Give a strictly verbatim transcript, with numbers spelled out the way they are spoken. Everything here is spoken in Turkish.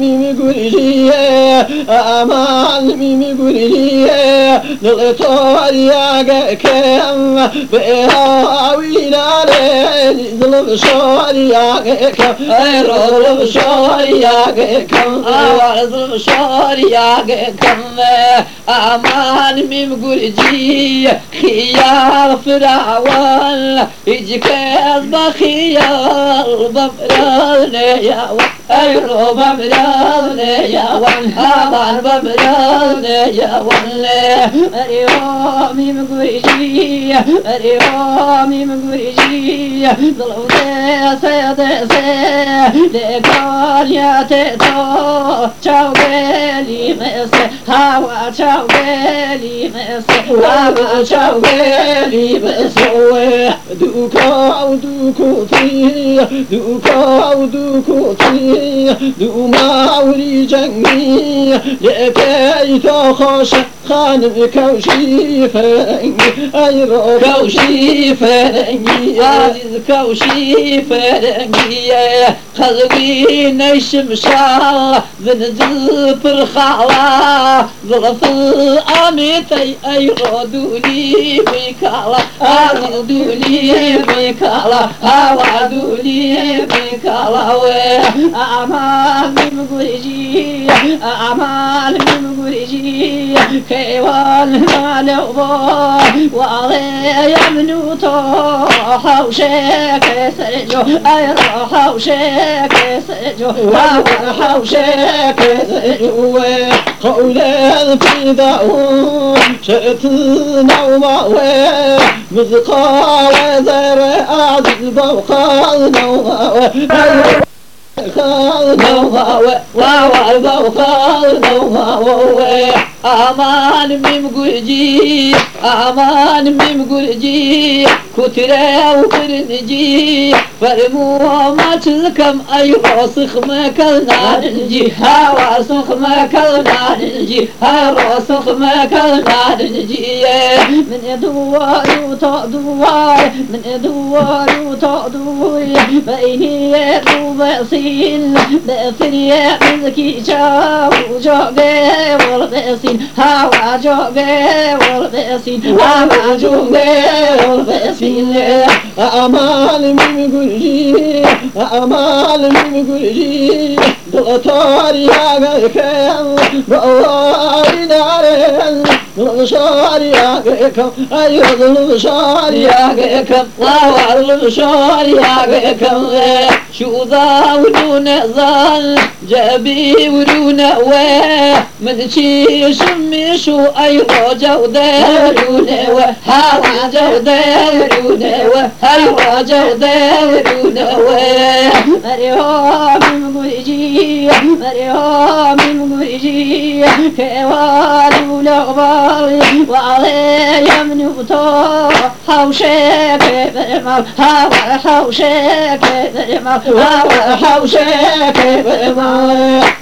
mimi guriye aman mimi guriye nalto ya kem be hawilare zulum shariya kem ay zulum shariya kem ay zulum shariya kem aman mimi guriye khiyar firawan ijkaz bakhiyar bamrane ya ay bamrane ya wan aman bamrane ya wan ariyo mim guriye ariyo mim guriye zulde sayade se de kanya te to chaweli mese hawa chaweli mese hawa chaweli mese duko duko fi duko duko fi du mauli jangi ye to khosh خان كوشي فرنجي أيرو كوشي فرنجي عزيز كوشي فرنجي خذوي نشم شال ذنزل برخالة ظرف الأميتي أيرو دولي بكالة عزيز دولي بكالة هوا دولي بكالة أمان مقرجي أمان مقرجي كيوان مالوبا وعلي يمنوتو حوشك سجو أيرا حوشك سجو حوشك سجو قولا في دعو شئتنا ومعوى مثقال زر أعزل بوقالنا ومعوى خالنا ومعوى وعوى بوقالنا ومعوى aman mim gurji aman mim gurji kutre ukrinji farmu maçkam ay rosakh makalnanji hawa sakh makalnanji hawa sakh makalnanji min duwa ta duwa min duwa ta duwa bayni dubasin bafriya mizki chaw joge wal basin hawa joge wal basin hawa joge wal basin amal min gurji amal min gurji دلتار يا كم بوار نارن الشار يا كم أيضا الشار يا كم وار الشار يا كم شو ذا ودون ظل جبي ودون واه من شي شمي شو أيضا جودة ودون واه هوا جودة ودون واه هوا جودة ودون واه مريم من بيجي مريم من بيجي كوالو لغبال وعلي يمنوتو حوشك بالمال هوا حوشك بالمال هوا حوشك بالمال